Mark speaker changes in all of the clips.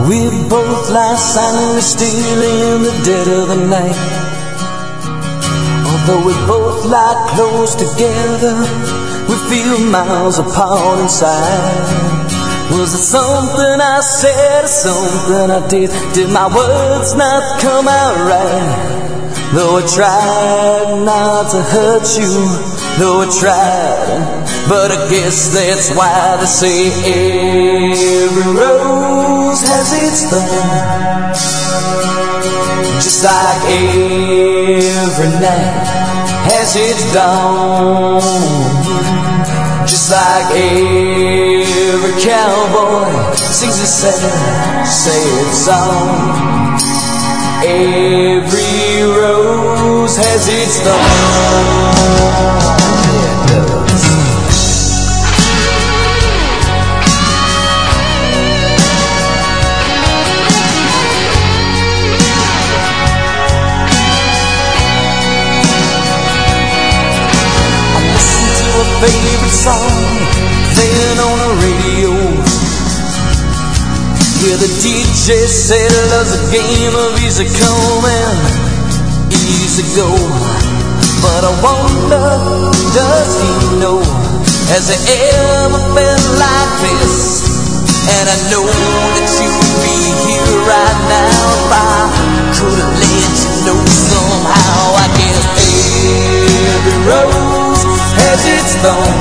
Speaker 1: We both lie silently still in the dead of the night. Although we both lie close together, we feel miles apart inside. Was it something I said or something I did? Did my words not come out right? Though I tried not to hurt you, though I tried, but I guess that's why they say every rose has its thorn, just like every night has its dawn, just like every cowboy sings a sad song. Every rose has its thorn. Favorite song playing on the radio, where the DJ said love's a game of easy come and easy go. But I wonder, does he know, has it ever been like this? And I know that you'd be here right now if I could have let you know somehow. I guess every rose has its thorn,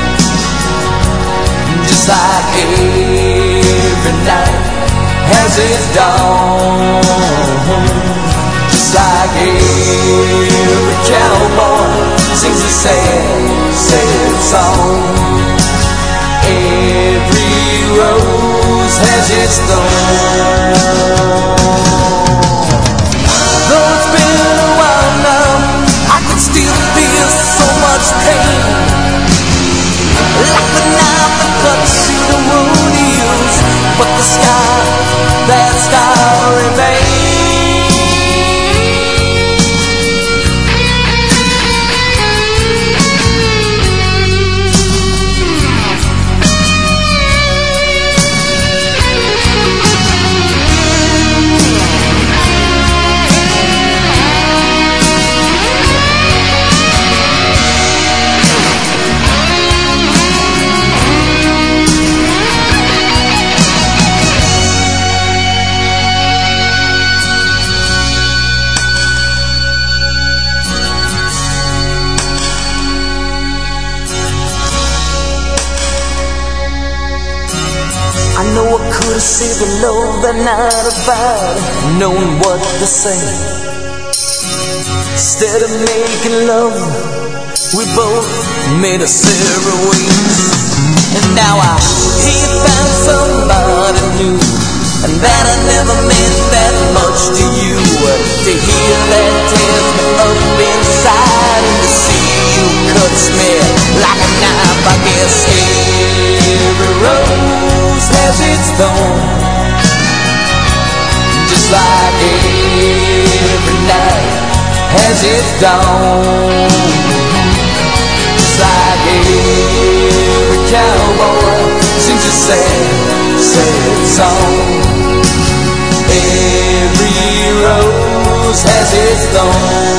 Speaker 1: just like every night has its dawn, just like every cowboy sings a sad song. Every rose has its thorn. Though it's been a while now, I can still feel so much pain, like the knife that cuts through the wound heals, but the scar, that scar remains. I know I could have saved the love that night about knowing what to say. Instead of making love, we both made us separate ways. And now I hear you found somebody new, and that I never meant that much to you. To hear that tears me up inside, and to see you cuts me like a knife. I guess every rose has its thorn, just like every night has its dawn, just like every cowboy sings a sad song. Every rose has its thorn.